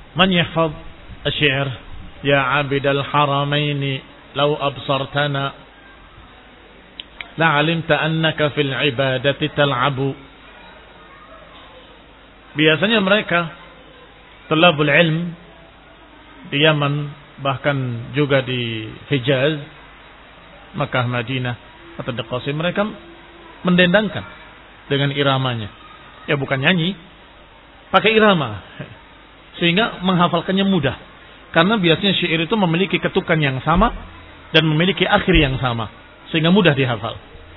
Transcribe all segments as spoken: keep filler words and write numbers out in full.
Man yahfaz asy-syi'r ya 'abidal haramaini law absartana la 'alimta annaka fil ibadati tal'abu. Biasanya mereka thalabul ilm di Yaman, bahkan juga di Hijaz, Makkah, Madinah atau di Qasim, mereka mendendangkan dengan iramanya. Ya bukan nyanyi, pakai irama. Sehingga menghafalkannya mudah. Karena biasanya syair itu memiliki ketukan yang sama dan memiliki akhir yang sama, sehingga mudah dihafal.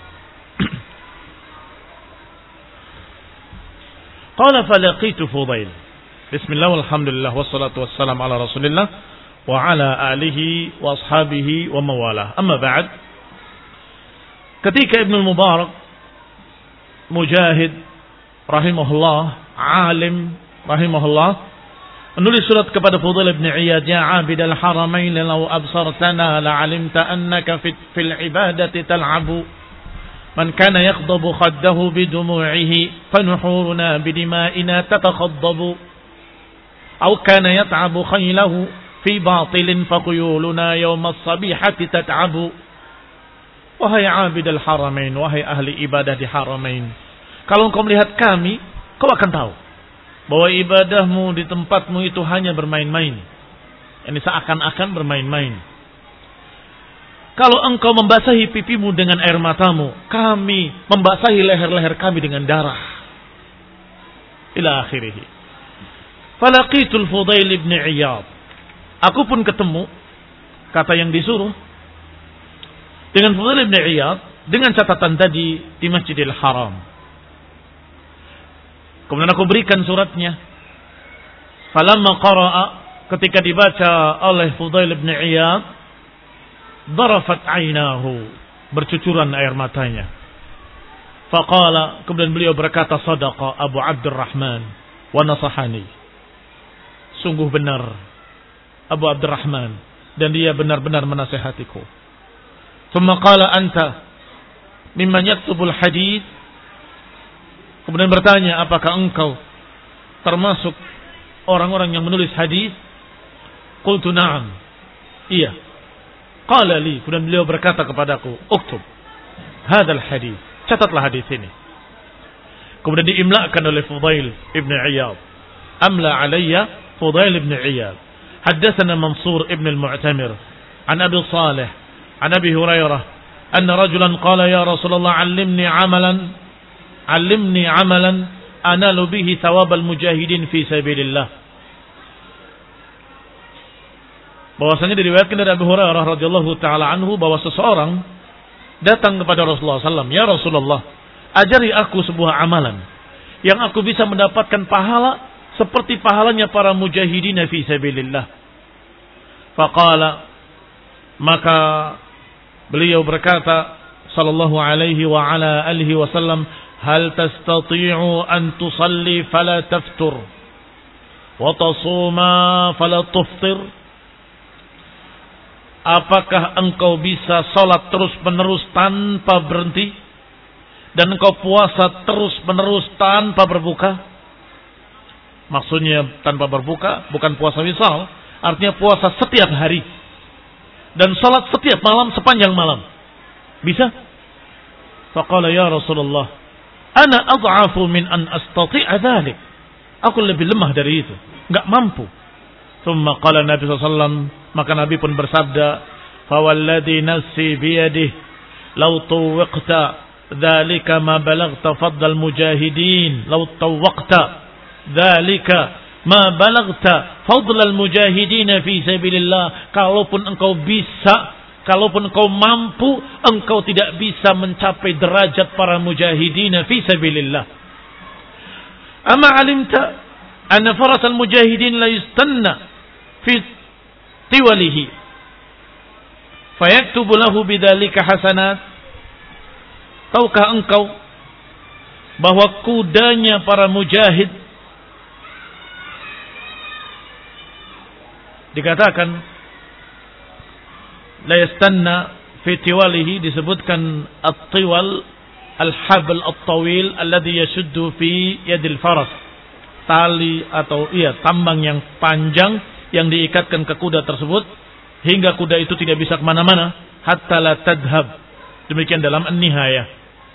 Qala falaqitu Fudail. Bismillah walhamdulillah wassalatu wassalamu ala Rasulillah wa ala alihi wa ashabihi wa mawalah. Amma ba'd. Ketika Ibnu Mubarak Mujahid rahimahullah, alim rahimahullah, menulis surat kepada Fudail bin Iyad, ya 'abidal haramain law absartana la'alimta annaka fil ibadati tal'abu. Man kana yaghdabu khaddahu bidumu'ihi fanuhuruna bidima'ina tatakhaddabu. Aw kana yat'abu khaylahu fi batilin faquyuluna yawma as-sabihati tat'abu. Wahai 'abidal haramain, wahai ahli ibadah di haramain, kalau engkau melihat kami, kau akan tahu bahwa ibadahmu di tempatmu itu hanya bermain-main. Ini seakan-akan bermain-main. Kalau engkau membasahi pipimu dengan air matamu, kami membasahi leher-leher kami dengan darah. Ila akhirih. Falaqitul Fudail ibn Iyad. Aku pun ketemu, kata yang disuruh, dengan Fudail ibn Iyad, dengan catatan tadi di Masjidil Haram. Kemudian aku berikan suratnya. Falamma qara'a, ketika dibaca oleh Fudail ibn Iyad, darafat aynahu, bercucuran air matanya. Faqala, kemudian beliau berkata, sadaqa Abu Abdurrahman wa nasahani. Sungguh benar Abu Abdurrahman, dan dia benar-benar menasihatiku. Thumma qala anta mimman yaktubul hadith. Kemudian bertanya, apakah engkau termasuk orang-orang yang menulis hadis? Qultu na'am. Iya. Qala li, kemudian beliau berkata kepadaku, uktub hadzal hadis, catatlah hadis ini. Kemudian diimlakan oleh Fudail ibn Iyad. Amla alayya Fudail ibn Iyad. Haddatsana Mansur ibn al-Mu'tamir an Abi Salih an Abi Hurairah anna rajulan qala ya Rasulullah 'allimni 'amalan 'allimni 'amalan analu bihi thawabal mujahidin fi sabilillah. Bahwasanya diriwayatkan dari Abu Hurairah radhiyallahu taala anhu bahwa seseorang datang kepada Rasulullah sallallahu alaihi wasallam, ya Rasulullah, ajari aku sebuah amalan yang aku bisa mendapatkan pahala seperti pahalanya para mujahidin fi sabilillah. Faqala, maka beliau berkata sallallahu alaihi wa ala alihi wasallam, hal tastati'u an tusalli fala taftur wa tasuma fala tuftir. Apakah engkau bisa salat terus menerus tanpa berhenti, dan engkau puasa terus menerus tanpa berbuka? Maksudnya tanpa berbuka bukan puasa wisal, artinya puasa setiap hari dan salat setiap malam sepanjang malam. Bisa? Faqala ya Rasulullah, ana ad'afu min an astati'a dzalik. Aku lebih lemah dari itu, enggak mampu. Tsumma qala Nabi sallallahu alaihi wasallam, maka Nabi pun bersabda, fawalladhi nafsi biyadihi law tuwaqta dzalika ma balagta fadl mujahidin law tawaqta dzalika ma balagta fadl mujahidin fi sabilillah. Kalaupun engkau bisa, kalaupun engkau mampu, engkau tidak bisa mencapai derajat para mujahidin fi sabilillah. Ama alimta anna farasal mujahidin la yustanna fi tiwalihi fayaktubu lahu bidzalika hasanat. Tahukah engkau bahwa kudanya para mujahid dikatakan la yastanna fi tiwalihi, disebutkan at-tiwal al-habl at-tawil alladhi yashuddu fi yadil faras. tali atau iya tambang yang panjang yang diikatkan ke kuda tersebut hingga kuda itu tidak bisa kemana-mana hatta la tadhhab. Demikian dalam An-Nihayah.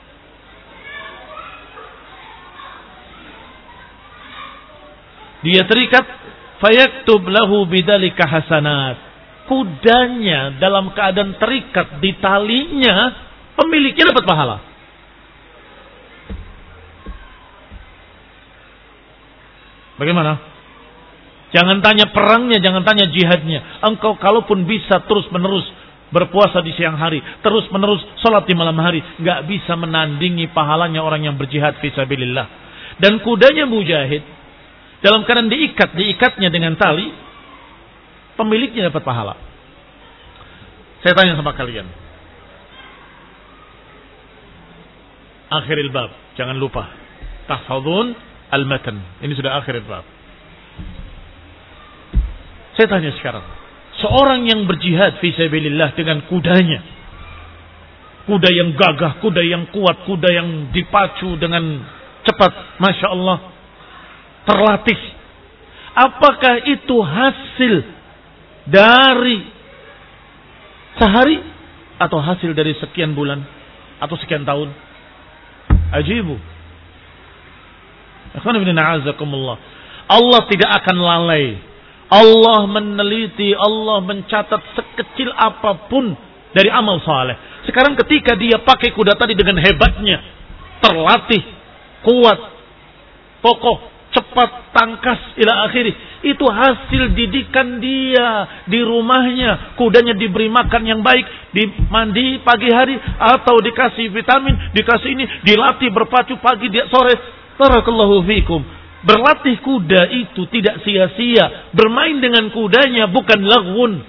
Dia terikat fayaktub lahu bidzalika hasanat. Kudanya dalam keadaan terikat di talinya, pemiliknya dapat pahala. Bagaimana? Jangan tanya perangnya, jangan tanya jihadnya. Engkau kalaupun bisa terus menerus berpuasa di siang hari, terus menerus sholat di malam hari, nggak bisa menandingi pahalanya orang yang berjihad fisabilillah. Dan kudanya mujahid dalam keadaan diikat, diikatnya dengan tali, pemiliknya dapat pahala. Saya tanya sama kalian, akhiril bab, jangan lupa tahfadzun al-matan. Ini sudah akhiril bab. Saya tanya sekarang, seorang yang berjihad fisabilillah dengan kudanya, kuda yang gagah, kuda yang kuat, kuda yang dipacu dengan cepat, masya Allah, terlatih. Apakah itu hasil dari sehari atau hasil dari sekian bulan atau sekian tahun? Ajibu. Allah tidak akan lalai. Allah meneliti, Allah mencatat sekecil apapun dari amal saleh. Sekarang ketika dia pakai kuda tadi dengan hebatnya, terlatih, kuat, kokoh, cepat, tangkas, ila akhiri, itu hasil didikan dia di rumahnya. Kudanya diberi makan yang baik, dimandi pagi hari, atau dikasih vitamin, dikasih ini, dilatih berpacu pagi, dia sore. Barakallahu fikum. Berlatih kuda itu tidak sia-sia. Bermain dengan kudanya bukan laghun.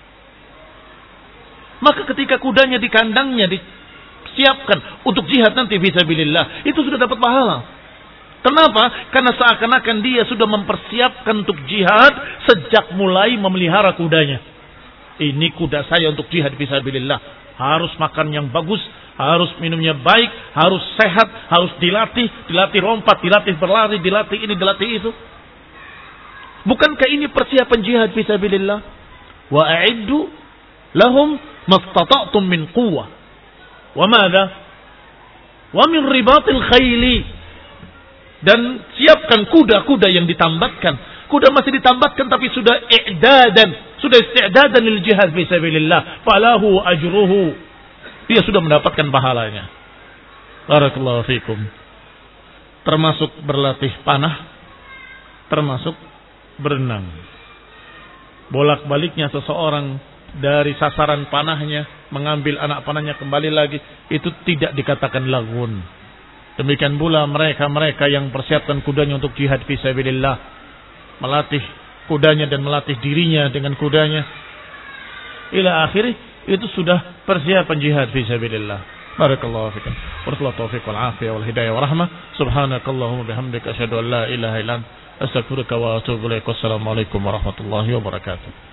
Maka ketika kudanya di kandangnya disiapkan untuk jihad nanti fisabilillah, itu sudah dapat pahala. Kenapa? Karena seakan-akan dia sudah mempersiapkan untuk jihad sejak mulai memelihara kudanya. Ini kuda saya untuk jihad fisabilillah. Harus makan yang bagus, harus minumnya baik, harus sehat, harus dilatih, dilatih lompat, dilatih berlari, dilatih ini, dilatih itu. Bukankah ini persiapan jihad fisabilillah? Wa a'iddu lahum mastata'tum min quwwah. Wa madza? Wa min ribatil khayli. Dan siapkan kuda-kuda yang ditambatkan. Kuda masih ditambatkan tapi sudah i'dadan, sudah isti'dadan lil jihad fisabilillah. Falahu ajruhu. Dia sudah mendapatkan pahalanya. Barakallahu fikum. Termasuk berlatih panah, termasuk berenang. Bolak-baliknya seseorang dari sasaran panahnya, mengambil anak panahnya kembali lagi, itu tidak dikatakan laghun. Demikian pula mereka-mereka yang persiapkan kudanya untuk jihad fisabilillah, melatih kudanya dan melatih dirinya dengan kudanya, ila akhirih, itu sudah persiapan jihad fisabilillah. Barakallahu fikum. Warahmatullahi taufiq wal afiyah wal hidayah wa rahmah. Subhanakallahumma bihamdika asyhadu an la ilaha illa anta astaghfiruka wa atubu ilaik. Wassalamualaikum warahmatullahi wabarakatuh.